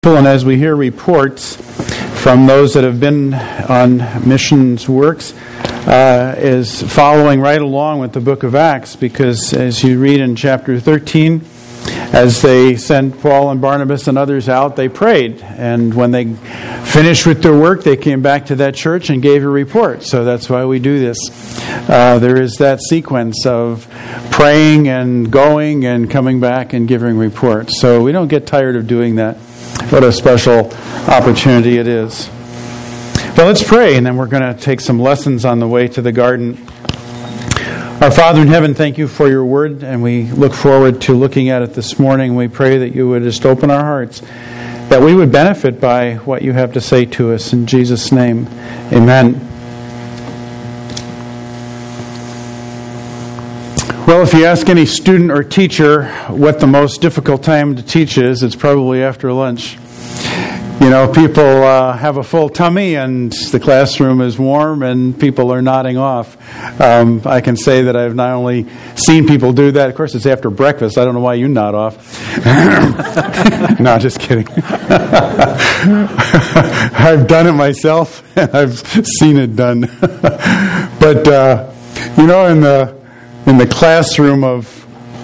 And as we hear reports from those that have been on missions works, is following right along with the book of Acts, because as you read in chapter 13, as they sent Paul and Barnabas and others out, they prayed. And when they finished with their work, they came back to that church and gave a report. So that's why we do this. There is that sequence of praying and going and coming back and giving reports. So we don't get tired of doing that. What a special opportunity it is. Well, let's pray, and then we're going to take some lessons on the way to the garden. Our Father in heaven, thank you for your word, and we look forward to looking at it this morning. We pray that you would just open our hearts, that we would benefit by what you have to say to us. In Jesus' name, amen. Well, if you ask any student or teacher what the most difficult time to teach is, it's probably after lunch. You know, people have a full tummy and the classroom is warm and people are nodding off. I can say that I've not only seen people do that, of course it's after breakfast, I don't know why you nod off. No, just kidding. I've done it myself and I've seen it done. But, you know, in the classroom of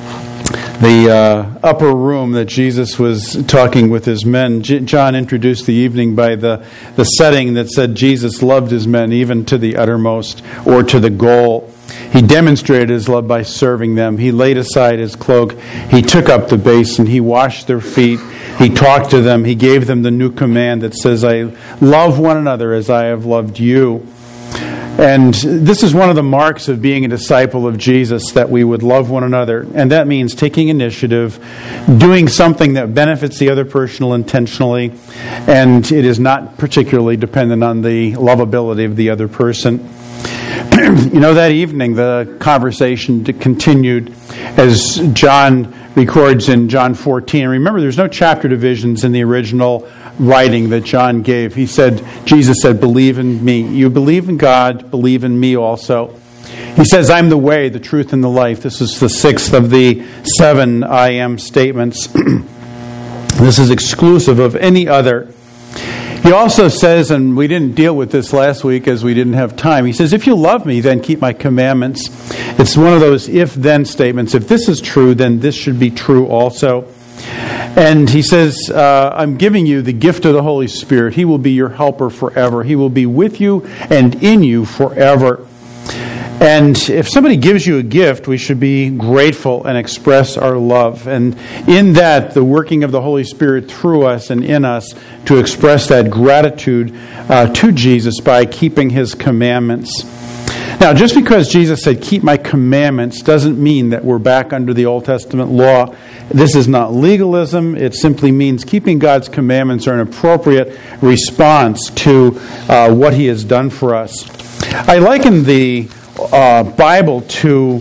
the upper room that Jesus was talking with his men, John introduced the evening by the setting that said Jesus loved his men even to the uttermost, or to the goal. He demonstrated his love by serving them. He laid aside his cloak. He took up the basin. He washed their feet. He talked to them. He gave them the new command that says, I love one another as I have loved you. And this is one of the marks of being a disciple of Jesus, that we would love one another. And that means taking initiative, doing something that benefits the other person intentionally, and it is not particularly dependent on the lovability of the other person. You know, that evening the conversation continued as John records in John 14. Remember, there's no chapter divisions in the original writing that John gave. Jesus said, believe in me. You believe in God, believe in me also. He says, I'm the way, the truth, and the life. This is the sixth of the 7 I am statements. This is exclusive of any other. He also says, and we didn't deal with this last week as we didn't have time, he says, if you love me, then keep my commandments. It's one of those if-then statements. If this is true, then this should be true also. And he says, I'm giving you the gift of the Holy Spirit. He will be your helper forever. He will be with you and in you forever. And if somebody gives you a gift, we should be grateful and express our love. And in that, the working of the Holy Spirit through us and in us to express that gratitude to Jesus by keeping his commandments. Now, just because Jesus said, keep my commandments, doesn't mean that we're back under the Old Testament law. This is not legalism. It simply means keeping God's commandments are an appropriate response to what he has done for us. I liken the Bible to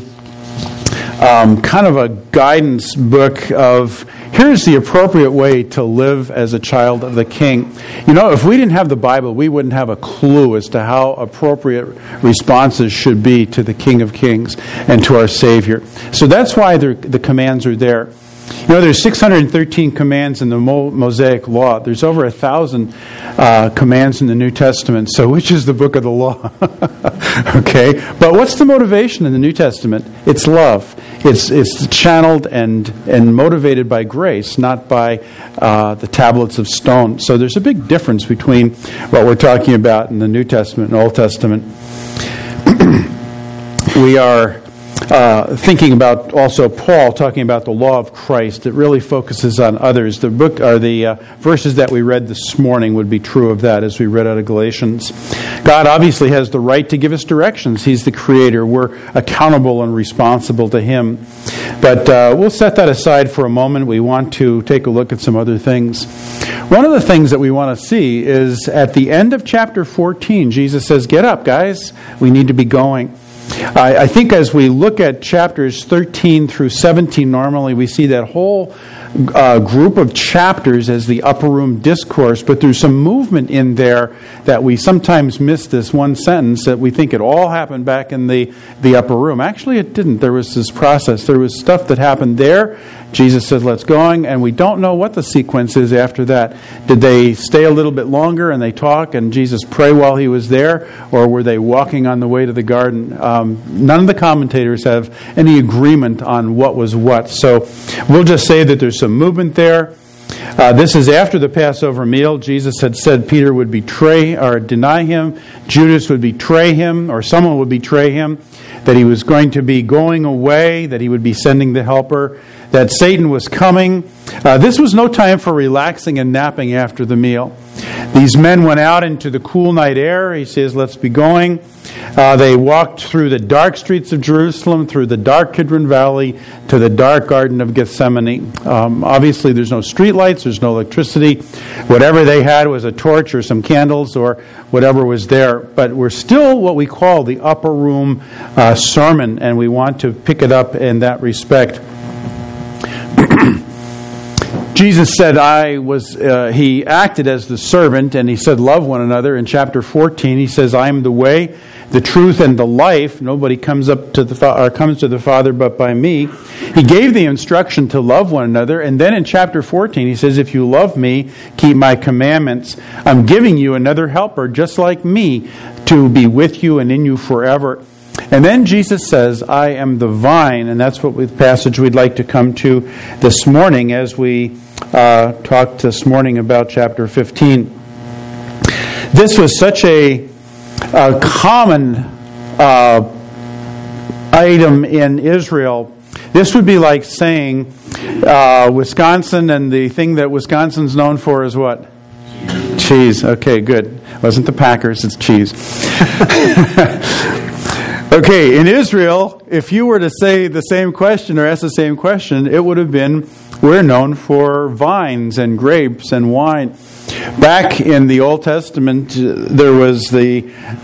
kind of a guidance book of here's the appropriate way to live as a child of the King. You know, if we didn't have the Bible, we wouldn't have a clue as to how appropriate responses should be to the King of Kings and to our Savior. So that's why the commands are there. You know, there's 613 commands in the Mosaic Law. There's over 1,000 commands in the New Testament. So which is the book of the law? Okay. But what's the motivation in the New Testament? It's love. It's channeled and motivated by grace, not by the tablets of stone. So there's a big difference between what we're talking about in the New Testament and Old Testament. We are thinking about also Paul talking about the law of Christ. It really focuses on others. The book or the verses that we read this morning would be true of that as we read out of Galatians. God obviously has the right to give us directions. He's the creator. We're accountable and responsible to him. But we'll set that aside for a moment. We want to take a look at some other things. One of the things that we want to see is at the end of chapter 14, Jesus says, get up, guys. We need to be going. I think as we look at chapters 13 through 17, normally we see that whole group of chapters as the upper room discourse, but there's some movement in there that we sometimes miss this one sentence that we think it all happened back in the upper room. Actually, it didn't. There was this process. There was stuff that happened there Jesus says, let's going, and we don't know what the sequence is after that. Did they stay a little bit longer and they talk and Jesus pray while he was there, or were they walking on the way to the garden? None of the commentators have any agreement on what was what. So we'll just say that there's some movement there. This is after the Passover meal. Jesus had said Peter would betray or deny him, Judas would betray him, or someone would betray him, that he was going to be going away, that he would be sending the helper, that Satan was coming. This was no time for relaxing and napping after the meal. These men went out into the cool night air. He says, let's be going. They walked through the dark streets of Jerusalem, through the dark Kidron Valley, to the dark Garden of Gethsemane. Obviously, there's no street lights, there's no electricity. Whatever they had was a torch or some candles or whatever was there. But we're still what we call the upper room sermon, and we want to pick it up in that respect. Jesus said, he acted as the servant, and he said, love one another. In chapter 14, he says, I am the way, the truth, and the life. Nobody comes to the Father but by me. He gave the instruction to love one another. And then in chapter 14, he says, if you love me, keep my commandments. I'm giving you another helper just like me to be with you and in you forever. And then Jesus says, I am the vine, and that's what the passage we'd like to come to this morning as we talked this morning about chapter 15. This was such a common item in Israel. This would be like saying Wisconsin, and the thing that Wisconsin's known for is what? Cheese. Okay, good. It wasn't the Packers, it's cheese. Okay, in Israel, if you were to say the same question or ask the same question, it would have been, we're known for vines and grapes and wine. Back in the Old Testament, there was the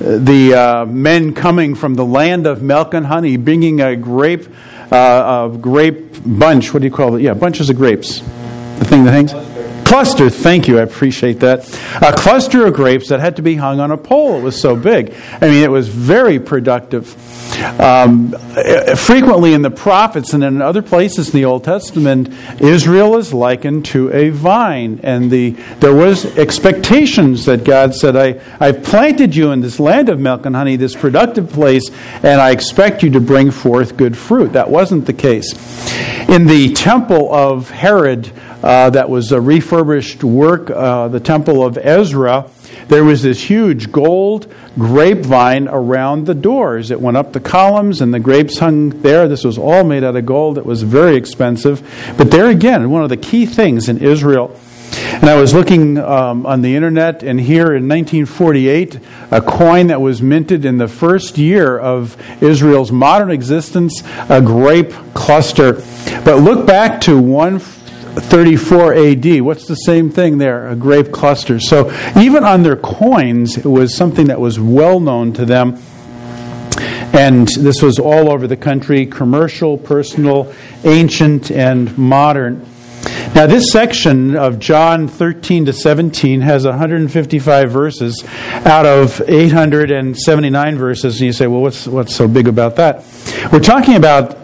men coming from the land of milk and honey, bringing a grape bunch. What do you call it? Yeah, bunches of grapes. The thing that hangs? Cluster, thank you, I appreciate that. A cluster of grapes that had to be hung on a pole. It was so big. I mean, it was very productive. Frequently in the prophets and in other places in the Old Testament, Israel is likened to a vine. And there was expectations that God said, I've planted you in this land of milk and honey, this productive place, and I expect you to bring forth good fruit. That wasn't the case. In the temple of Herod, that was a refurbished work, the temple of Ezra, there was this huge gold grapevine around the doors. It went up the columns and the grapes hung there. This was all made out of gold. It was very expensive. But there again, one of the key things in Israel. And I was looking on the internet, and here in 1948, a coin that was minted in the first year of Israel's modern existence, a grape cluster. But look back to 134 AD. What's the same thing there? A grape cluster. So even on their coins, it was something that was well known to them. And this was all over the country, commercial, personal, ancient, and modern. Now, this section of John 13 to 17 has 155 verses out of 879 verses. And you say, well, what's so big about that? We're talking about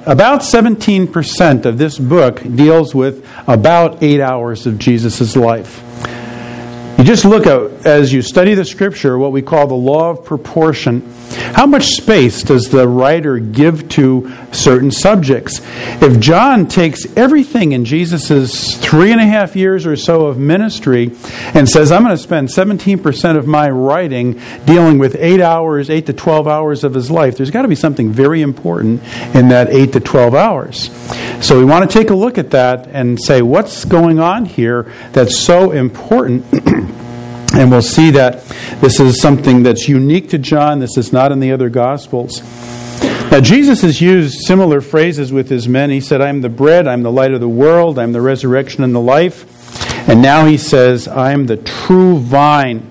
17% of this book deals with about 8 hours of Jesus' life. You just look at, as you study the Scripture, what we call the law of proportion. How much space does the writer give to certain subjects? If John takes everything in Jesus' 3.5 years or so of ministry and says, I'm going to spend 17% of my writing dealing with 8 to 12 hours of his life, there's got to be something very important in that 8 to 12 hours. So we want to take a look at that and say, what's going on here that's so important? And we'll see that this is something that's unique to John. This is not in the other Gospels. Now, Jesus has used similar phrases with his men. He said, I'm the bread, I'm the light of the world, I'm the resurrection and the life. And now he says, I am the true vine.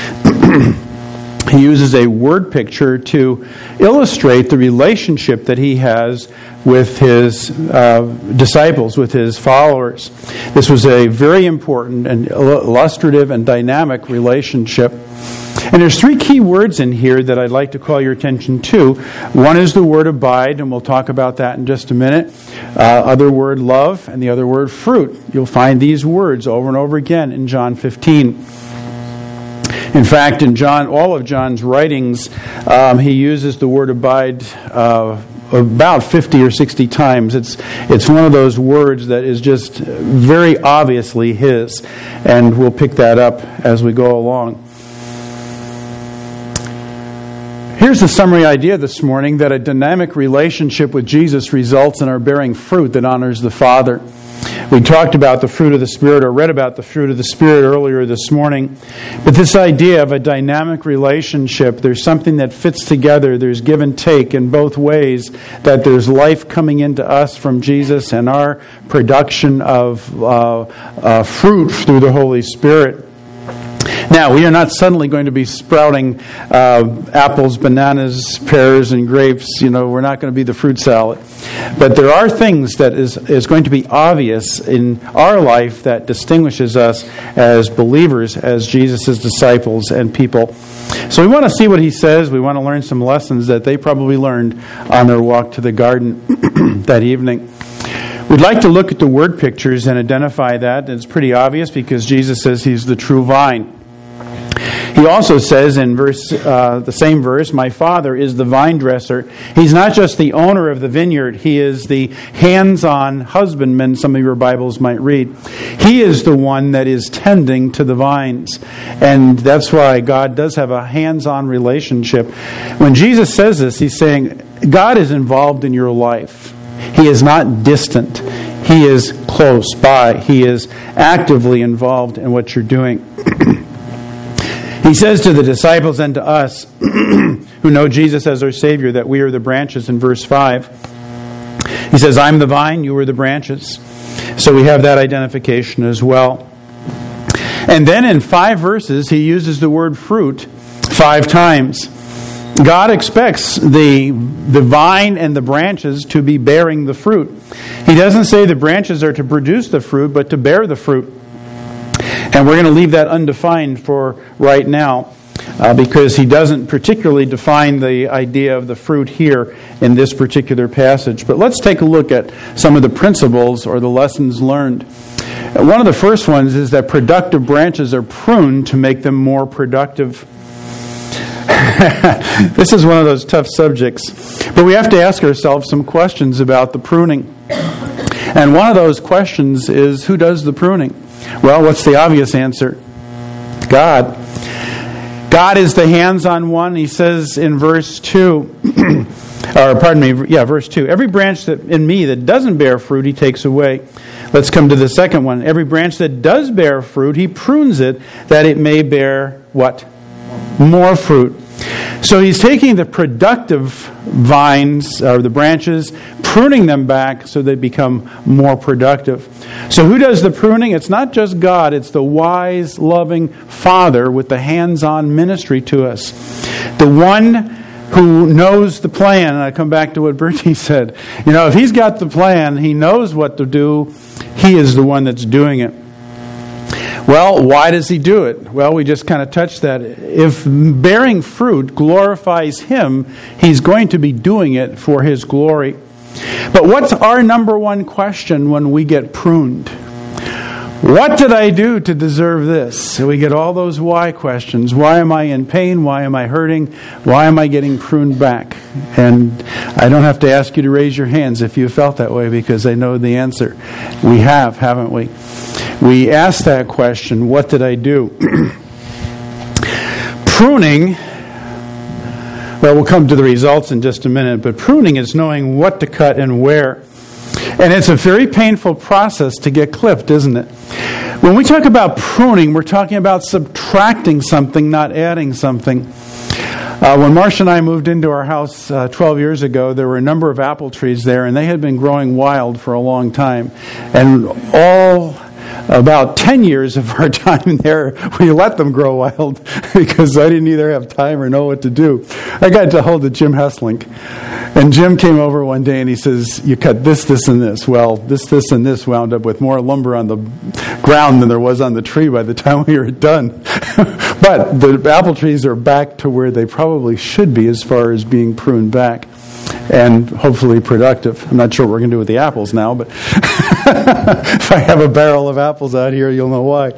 He uses a word picture to illustrate the relationship that he has with his disciples, with his followers. This was a very important and illustrative and dynamic relationship. And there's three key words in here that I'd like to call your attention to. One is the word abide, and we'll talk about that in just a minute. Other word love, and the other word fruit. You'll find these words over and over again in John 15. In fact, in all of John's writings, he uses the word abide about 50 or 60 times. It's one of those words that is just very obviously his, and we'll pick that up as we go along. Here's the summary idea this morning, that a dynamic relationship with Jesus results in our bearing fruit that honors the Father. We talked about the fruit of the Spirit, or read about the fruit of the Spirit earlier this morning. But this idea of a dynamic relationship, there's something that fits together, there's give and take in both ways, that there's life coming into us from Jesus and our production of fruit through the Holy Spirit. Now, we are not suddenly going to be sprouting apples, bananas, pears, and grapes. We're not going to be the fruit salad. But there are things that is going to be obvious in our life that distinguishes us as believers, as Jesus' disciples and people. So we want to see what he says. We want to learn some lessons that they probably learned on their walk to the garden that evening. We'd like to look at the word pictures and identify that. It's pretty obvious because Jesus says he's the true vine. He also says in the same verse, my Father is the vine dresser. He's not just the owner of the vineyard. He is the hands-on husbandman, some of your Bibles might read. He is the one that is tending to the vines. And that's why God does have a hands-on relationship. When Jesus says this, he's saying, God is involved in your life. He is not distant. He is close by. He is actively involved in what you're doing. He says to the disciples and to us who know Jesus as our Savior that we are the branches in verse 5. He says, I'm the vine, you are the branches. So we have that identification as well. And then in 5 verses, he uses the word fruit 5 times. God expects the vine and the branches to be bearing the fruit. He doesn't say the branches are to produce the fruit, but to bear the fruit. And we're going to leave that undefined for right now because he doesn't particularly define the idea of the fruit here in this particular passage. But let's take a look at some of the principles or the lessons learned. One of the first ones is that productive branches are pruned to make them more productive. This is one of those tough subjects. But we have to ask ourselves some questions about the pruning. And one of those questions is, who does the pruning? Well, what's the obvious answer? God. God is the hands-on one. He says in verse 2, verse 2, every branch that in me that doesn't bear fruit, he takes away. Let's come to the second one. Every branch that does bear fruit, he prunes it that it may bear what? More fruit. So he's taking the productive vines, or the branches, pruning them back so they become more productive. So who does the pruning? It's not just God. It's the wise, loving Father with the hands-on ministry to us. The one who knows the plan. And I come back to what Bertie said. If he's got the plan, he knows what to do. He is the one that's doing it. Well, why does he do it? Well, we just kind of touched that. If bearing fruit glorifies him, he's going to be doing it for his glory. But what's our number one question when we get pruned? What did I do to deserve this? So we get all those why questions. Why am I in pain? Why am I hurting? Why am I getting pruned back? And I don't have to ask you to raise your hands if you felt that way, because I know the answer. We have, haven't we? We ask that question, what did I do? Pruning, well, we'll come to the results in just a minute, but pruning is knowing what to cut and where. And it's a very painful process to get clipped, isn't it? When we talk about pruning, we're talking about subtracting something, not adding something. When Marcia and I moved into our house 12 years ago, there were a number of apple trees there, and they had been growing wild for a long time. And all about 10 years of our time there, we let them grow wild because I didn't either have time or know what to do. I got to hold of Jim Hesslink. And Jim came over one day and he says, you cut this, this, and this. Well, this, and this wound up with more lumber on the ground than there was on the tree by the time we were done. But the apple trees are back to where they probably should be as far as being pruned back and hopefully productive. I'm not sure what we're going to do with the apples now, but if I have a barrel of apples out here, you'll know why.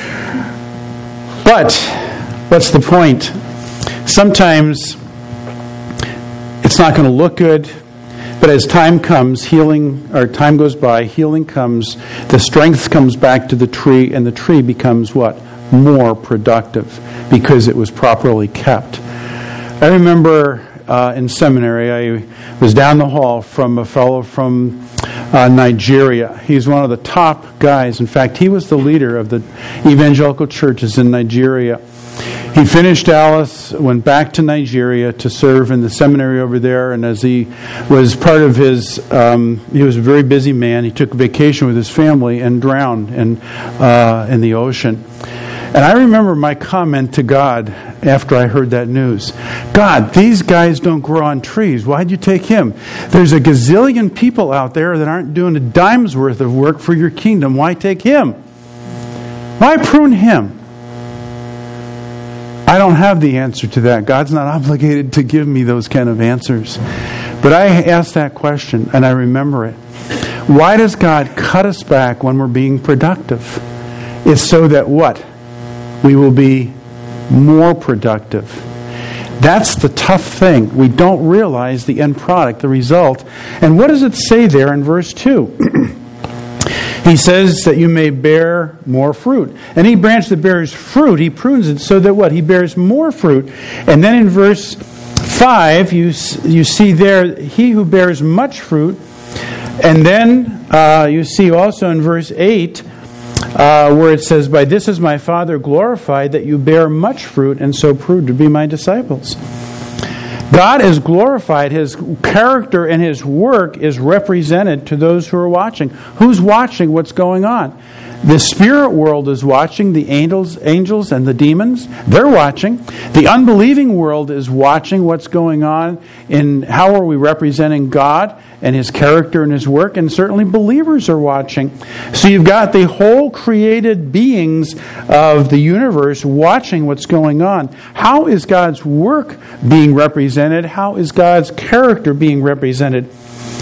But what's the point? Sometimes it's not going to look good, but as time comes, time goes by, healing comes, the strength comes back to the tree, and the tree becomes what? More productive because it was properly kept. I remember in seminary, I was down the hall from a fellow from Nigeria. He's one of the top guys. In fact, he was the leader of the evangelical churches in Nigeria. He finished Alice, went back to Nigeria to serve in the seminary over there, and as he was part of his, he was a very busy man. He took vacation with his family and drowned in the ocean. And I remember my comment to God after I heard that news. God, these guys don't grow on trees. Why'd you take him? There's a gazillion people out there that aren't doing a dime's worth of work for your kingdom. Why take him? Why prune him? I don't have the answer to that. God's not obligated to give me those kind of answers. But I asked that question, and I remember it. Why does God cut us back when we're being productive? It's so that what? We will be more productive. That's the tough thing. We don't realize the end product, the result. And what does it say there in verse 2? He says that you may bear more fruit. Any branch that bears fruit, he prunes it so that what? He bears more fruit. And then in verse 5, you see there, he who bears much fruit. And then you see also in verse 8, where it says, by this is my Father glorified, that you bear much fruit, and so prove to be my disciples. God is glorified. His character and His work is represented to those who are watching. Who's watching what's going on? The spirit world is watching, the angels and the demons. They're watching. The unbelieving world is watching what's going on in how are we representing God and His character and His work, and certainly believers are watching. So you've got the whole created beings of the universe watching what's going on. How is God's work being represented? How is God's character being represented?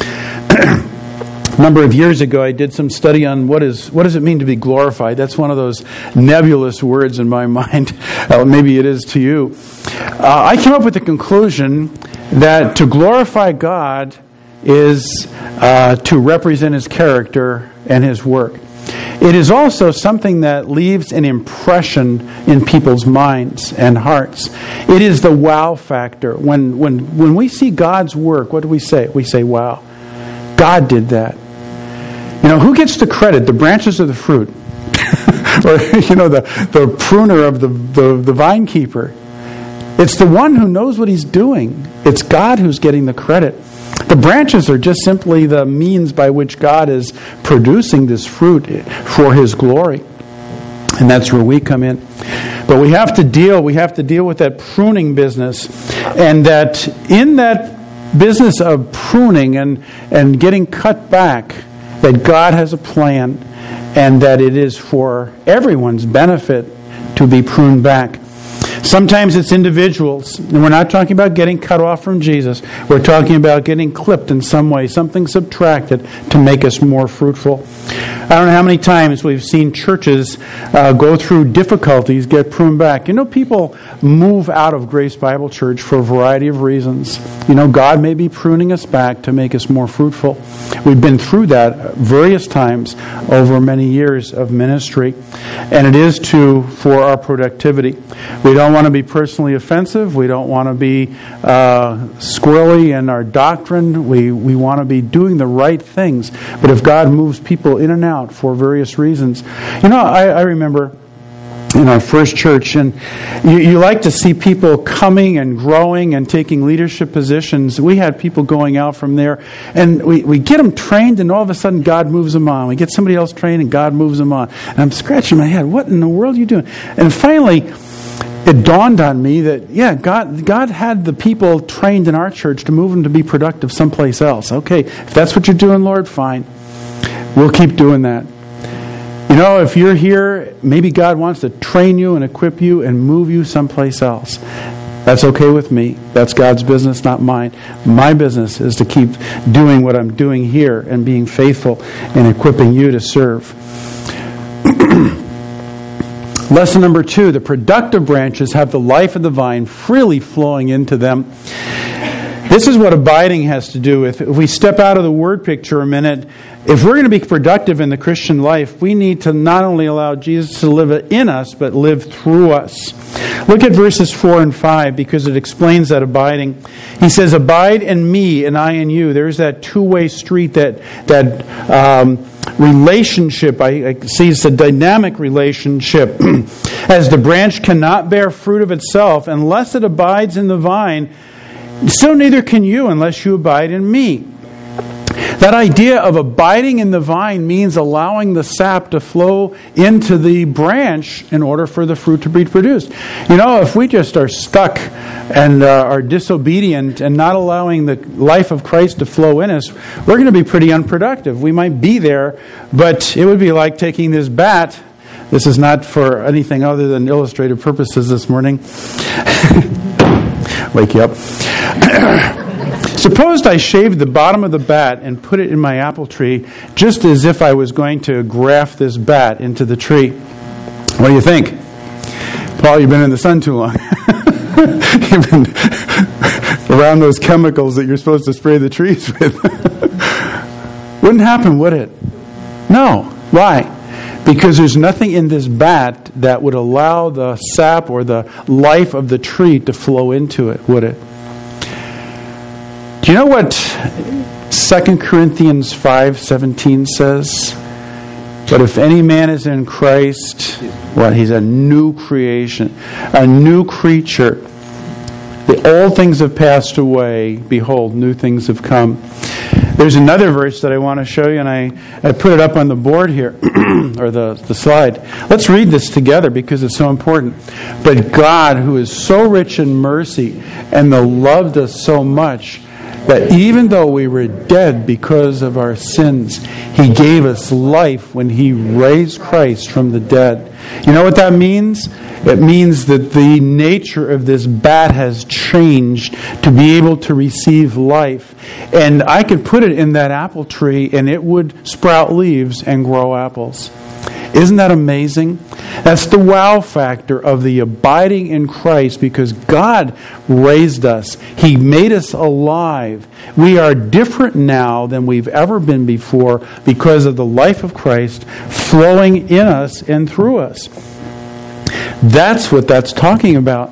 A number of years ago, I did some study on what does it mean to be glorified. That's one of those nebulous words in my mind. Maybe it is to you. I came up with the conclusion that to glorify God is to represent His character and His work. It is also something that leaves an impression in people's minds and hearts. It is the wow factor. When we see God's work, what do we say? We say, wow, God did that. You know, who gets the credit? The branches or the fruit? Or, the pruner of the vine keeper? It's the one who knows what he's doing. It's God who's getting the credit. The branches are just simply the means by which God is producing this fruit for His glory. And that's where we come in. But we have to deal with that pruning business. And that in that business of pruning and getting cut back, that God has a plan and that it is for everyone's benefit to be pruned back. Sometimes it's individuals, and we're not talking about getting cut off from Jesus. We're talking about getting clipped in some way, something subtracted to make us more fruitful. I don't know how many times we've seen churches go through difficulties, get pruned back. You know, people move out of Grace Bible Church for a variety of reasons. You know, God may be pruning us back to make us more fruitful. We've been through that various times over many years of ministry, and it is for our productivity. We don't want to be personally offensive. We don't want to be squirrely in our doctrine. We want to be doing the right things. But if God moves people in and out for various reasons, I remember in our first church, and you like to see people coming and growing and taking leadership positions. We had people going out from there, and we get them trained, and all of a sudden God moves them on. We get somebody else trained, and God moves them on. And I'm scratching my head. What in the world are you doing? And finally, it dawned on me that, God had the people trained in our church to move them to be productive someplace else. Okay, if that's what you're doing, Lord, fine. We'll keep doing that. You know, if you're here, maybe God wants to train you and equip you and move you someplace else. That's okay with me. That's God's business, not mine. My business is to keep doing what I'm doing here and being faithful and equipping you to serve. Lesson number 2, the productive branches have the life of the vine freely flowing into them. This is what abiding has to do with. If we step out of the word picture a minute, if we're going to be productive in the Christian life, we need to not only allow Jesus to live in us, but live through us. Look at verses 4 and 5, because it explains that abiding. He says, abide in me and I in you. There's that two-way street, that relationship. I see it's a dynamic relationship. As the branch cannot bear fruit of itself unless it abides in the vine, so neither can you unless you abide in me. That idea of abiding in the vine means allowing the sap to flow into the branch in order for the fruit to be produced. You know, if we just are stuck and are disobedient and not allowing the life of Christ to flow in us, we're going to be pretty unproductive. We might be there, but it would be like taking this bat. This is not for anything other than illustrative purposes this morning. Wake you up. Suppose I shaved the bottom of the bat and put it in my apple tree, just as if I was going to graft this bat into the tree. What do you think? Paul, you've been in the sun too long. You've been around those chemicals that you're supposed to spray the trees with. Wouldn't happen, would it? No. Why? Because there's nothing in this bat that would allow the sap or the life of the tree to flow into it, would it? Do you know what 2 Corinthians 5:17 says? But if any man is in Christ, what? He's a new creation, a new creature. The old things have passed away. Behold, new things have come. There's another verse that I want to show you, and I put it up on the board here, or the slide. Let's read this together because it's so important. But God, who is so rich in mercy and loved us so much, that even though we were dead because of our sins, He gave us life when He raised Christ from the dead. You know what that means? It means that the nature of this bat has changed to be able to receive life. And I could put it in that apple tree and it would sprout leaves and grow apples. Isn't that amazing? That's the wow factor of the abiding in Christ, because God raised us. He made us alive. We are different now than we've ever been before because of the life of Christ flowing in us and through us. That's what that's talking about.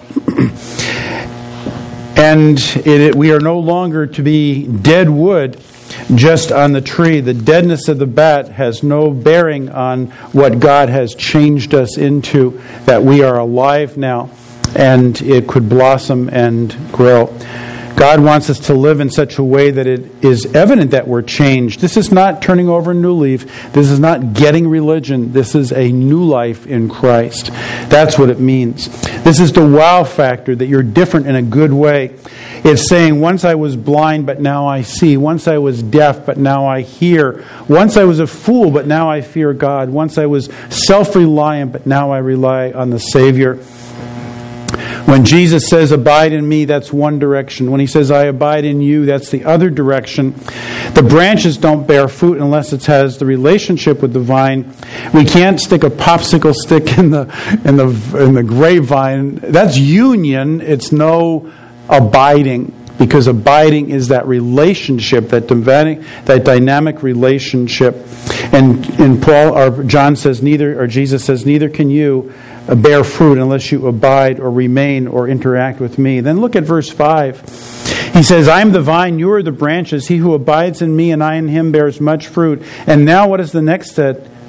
And we are no longer to be dead wood just on the tree. The deadness of the bat has no bearing on what God has changed us into, that we are alive now and it could blossom and grow. God wants us to live in such a way that it is evident that we're changed. This is not turning over a new leaf. This is not getting religion. This is a new life in Christ. That's what it means. This is the wow factor, that you're different in a good way. It's saying, once I was blind, but now I see. Once I was deaf, but now I hear. Once I was a fool, but now I fear God. Once I was self-reliant, but now I rely on the Savior. When Jesus says, abide in me, that's one direction. When He says, I abide in you, that's the other direction. The branches don't bear fruit unless it has the relationship with the vine. We can't stick a popsicle stick in the grapevine. That's union. It's no abiding, because abiding is that relationship, that dynamic relationship. And John says neither, or Jesus says, neither can you bear fruit unless you abide or remain or interact with me. Then look at verse 5. He says, I am the vine, you are the branches. He who abides in me and I in him bears much fruit. And now what is the next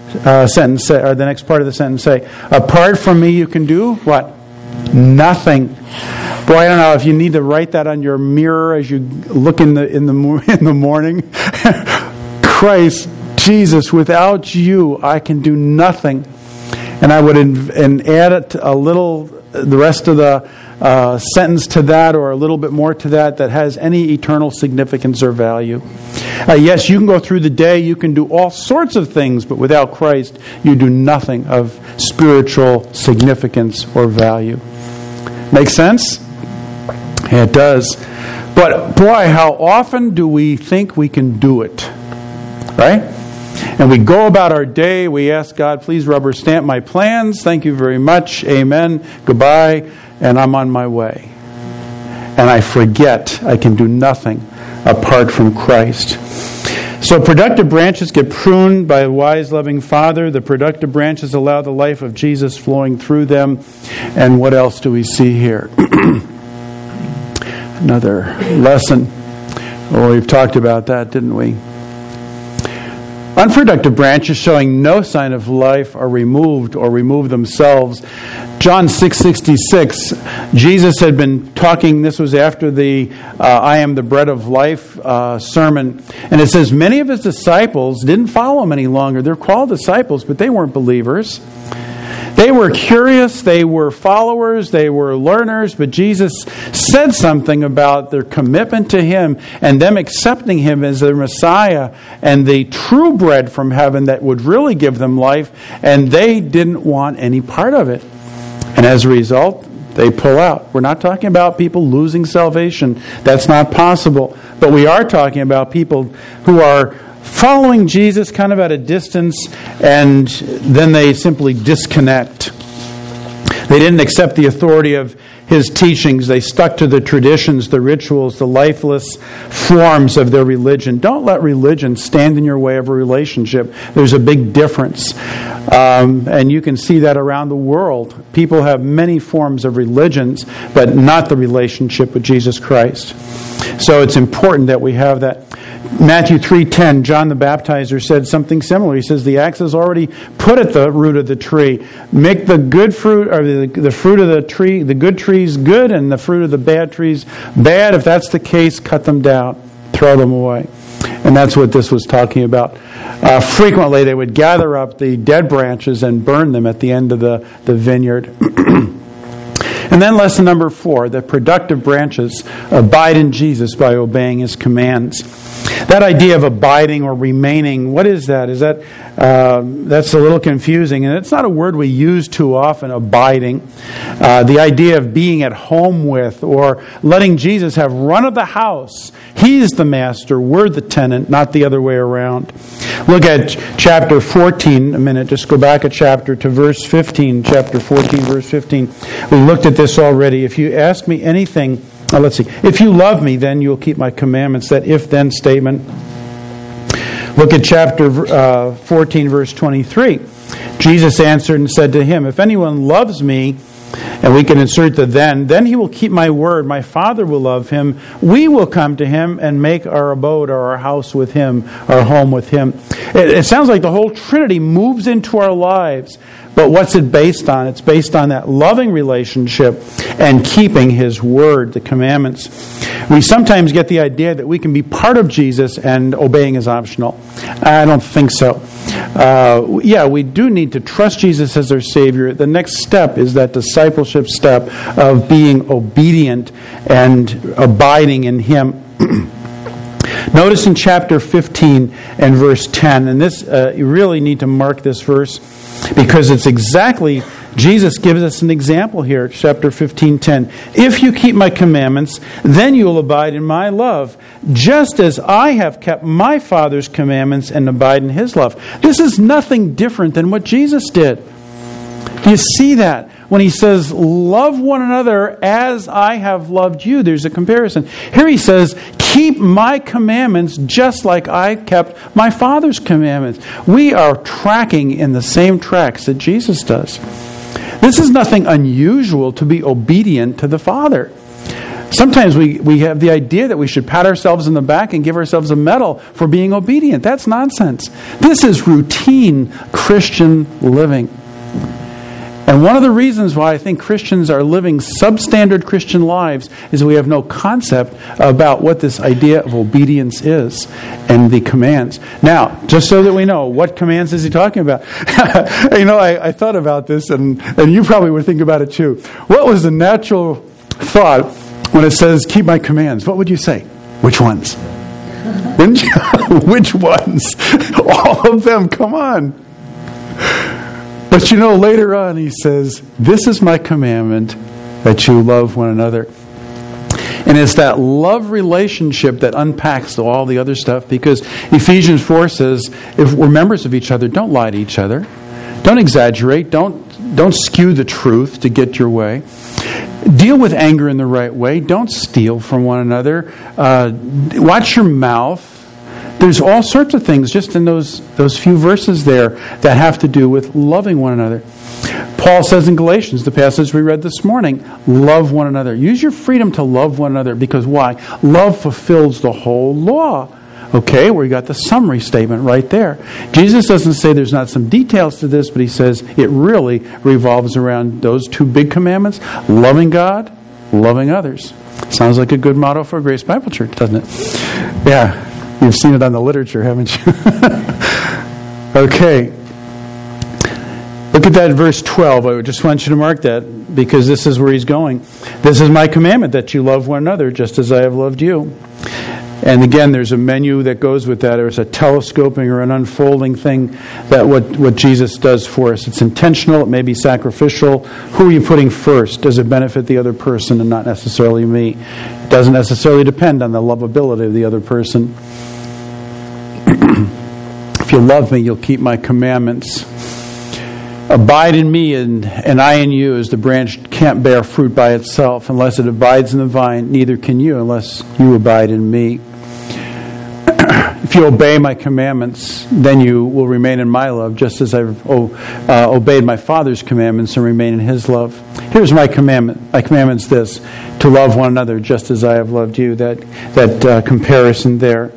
sentence, or the next part of the sentence say, apart from me you can do what? Nothing. Boy, I don't know if you need to write that on your mirror as you look in the morning. Christ, Jesus, without you, I can do nothing. And I would add it a little, the rest of the sentence to that, or a little bit more to that has any eternal significance or value. Yes, you can go through the day, you can do all sorts of things, but without Christ, you do nothing of spiritual significance or value. Make sense? It does. But boy, how often do we think we can do it? Right? And we go about our day, we ask God, please rubber stamp my plans, thank you very much, amen, goodbye, and I'm on my way. And I forget I can do nothing apart from Christ. So productive branches get pruned by a wise, loving Father. The productive branches allow the life of Jesus flowing through them. And what else do we see here? Another lesson. Oh, we've talked about that, didn't we? Unproductive branches showing no sign of life are removed or remove themselves. John 6:66, Jesus had been talking, this was after the I am the bread of life sermon, and it says many of his disciples didn't follow him any longer. They're called disciples, but they weren't believers. They were curious, they were followers, they were learners, but Jesus said something about their commitment to Him and them accepting Him as their Messiah and the true bread from heaven that would really give them life, and they didn't want any part of it. And as a result, they pull out. We're not talking about people losing salvation. That's not possible. But we are talking about people who are following Jesus kind of at a distance, and then they simply disconnect. They didn't accept the authority of His teachings. They stuck to the traditions, the rituals, the lifeless forms of their religion. Don't let religion stand in your way of a relationship. There's a big difference. And you can see that around the world. People have many forms of religions, but not the relationship with Jesus Christ. So it's important that we have that. Matthew 3:10, John the Baptizer said something similar. He says, the axe is already put at the root of the tree. Make the good fruit, or the fruit of the tree, the good trees good, and the fruit of the bad trees bad. If that's the case, cut them down, throw them away. And that's what this was talking about. Frequently, they would gather up the dead branches and burn them at the end of the vineyard. And then lesson number 4, that productive branches abide in Jesus by obeying His commands. That idea of abiding or remaining, what is that? Is that that's a little confusing, and it's not a word we use too often, abiding. The idea of being at home with, or letting Jesus have run of the house. He's the master, we're the tenant, not the other way around. Look at chapter 14 a minute. Just go back a chapter to verse 15. Chapter 14, verse 15. We looked at this already. If you ask me anything, let's see. If you love me, then you'll keep my commandments. That if-then statement. Look at chapter 14, verse 23. Jesus answered and said to him, if anyone loves me, and we can insert the then he will keep my word. My Father will love him. We will come to him and make our abode or our house with him, our home with him. It sounds like the whole Trinity moves into our lives. But what's it based on? It's based on that loving relationship and keeping His word, the commandments. We sometimes get the idea that we can be part of Jesus and obeying is optional. I don't think so. We do need to trust Jesus as our Savior. The next step is that discipleship step of being obedient and abiding in Him. Notice in chapter 15 and verse 10, and this you really need to mark this verse because it's exactly, Jesus gives us an example here, chapter 15:10. If you keep my commandments, then you will abide in my love, just as I have kept my Father's commandments and abide in His love. This is nothing different than what Jesus did. Do you see that? When He says, love one another as I have loved you, there's a comparison. Here He says, keep my commandments just like I kept my Father's commandments. We are tracking in the same tracks that Jesus does. This is nothing unusual to be obedient to the Father. Sometimes we have the idea that we should pat ourselves in the back and give ourselves a medal for being obedient. That's nonsense. This is routine Christian living. And one of the reasons why I think Christians are living substandard Christian lives is we have no concept about what this idea of obedience is and the commands. Now, just so that we know, what commands is he talking about? I thought about this, and you probably would think about it too. What was the natural thought when it says, keep my commands? What would you say? Which ones? Wouldn't you? Which ones? All of them, come on. But later on he says, this is my commandment, that you love one another. And it's that love relationship that unpacks all the other stuff, because Ephesians 4 says, if we're members of each other, don't lie to each other. Don't exaggerate. Don't skew the truth to get your way. Deal with anger in the right way. Don't steal from one another. Watch your mouth. There's all sorts of things just in those few verses there that have to do with loving one another. Paul says in Galatians, the passage we read this morning, love one another. Use your freedom to love one another, because why? Love fulfills the whole law. Okay, we got the summary statement right there. Jesus doesn't say there's not some details to this, but he says it really revolves around those two big commandments, loving God, loving others. Sounds like a good motto for Grace Bible Church, doesn't it? Yeah. You've seen it on the literature, haven't you? Okay. Look at that verse 12. I just want you to mark that, because this is where he's going. This is my commandment, that you love one another just as I have loved you. And again, there's a menu that goes with that. There's a telescoping or an unfolding thing that what Jesus does for us. It's intentional. It may be sacrificial. Who are you putting first? Does it benefit the other person and not necessarily me? It doesn't necessarily depend on the lovability of the other person. If you love me, you'll keep my commandments. Abide in me and I in you, as the branch can't bear fruit by itself. Unless it abides in the vine, neither can you unless you abide in me. If you obey my commandments, then you will remain in my love, just as I've obeyed my Father's commandments and remain in his love. Here's my commandment. My commandment's this, to love one another just as I have loved you. That comparison there.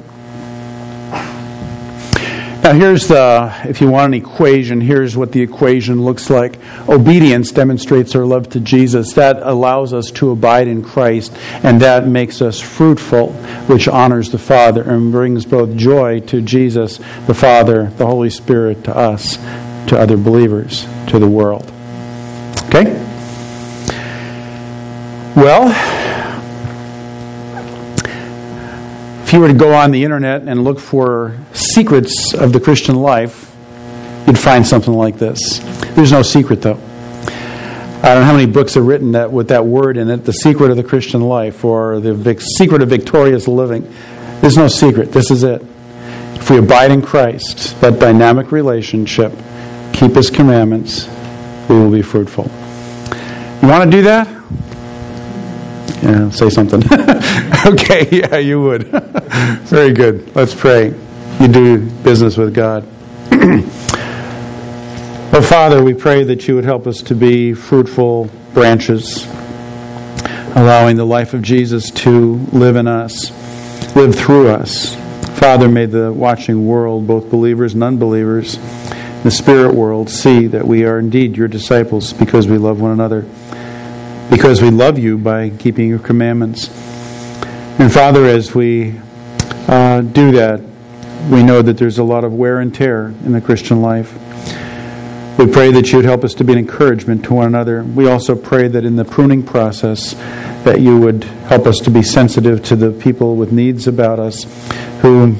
Now here's if you want an equation, here's what the equation looks like. Obedience demonstrates our love to Jesus. That allows us to abide in Christ, and that makes us fruitful, which honors the Father and brings both joy to Jesus, the Father, the Holy Spirit, to us, to other believers, to the world. Okay? Well, if you were to go on the internet and look for secrets of the Christian life, you'd find something like this. There's no secret, though. I don't know how many books are written that with that word in it, the secret of the Christian life, or the secret of victorious living. There's no secret. This is it. If we abide in Christ, that dynamic relationship, keep his commandments, we will be fruitful. You want to do that? Yeah, say something. Okay, yeah, you would. Very good. Let's pray. You do business with God. Oh, Father, we pray that you would help us to be fruitful branches, allowing the life of Jesus to live in us, live through us. Father, may the watching world, both believers and unbelievers, the spirit world, see that we are indeed your disciples because we love one another, because we love you by keeping your commandments. And Father, as we do that, we know that there's a lot of wear and tear in the Christian life. We pray that you would help us to be an encouragement to one another. We also pray that in the pruning process that you would help us to be sensitive to the people with needs about us who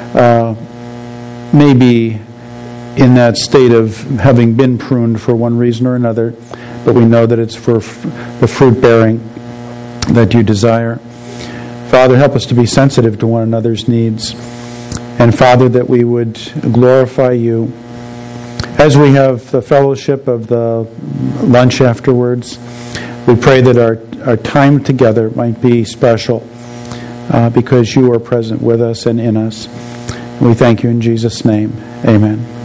may be in that state of having been pruned for one reason or another, but we know that it's for the fruit bearing that you desire. Father, help us to be sensitive to one another's needs. And Father, that we would glorify you. As we have the fellowship of the lunch afterwards, we pray that our time together might be special because you are present with us and in us. We thank you in Jesus' name. Amen.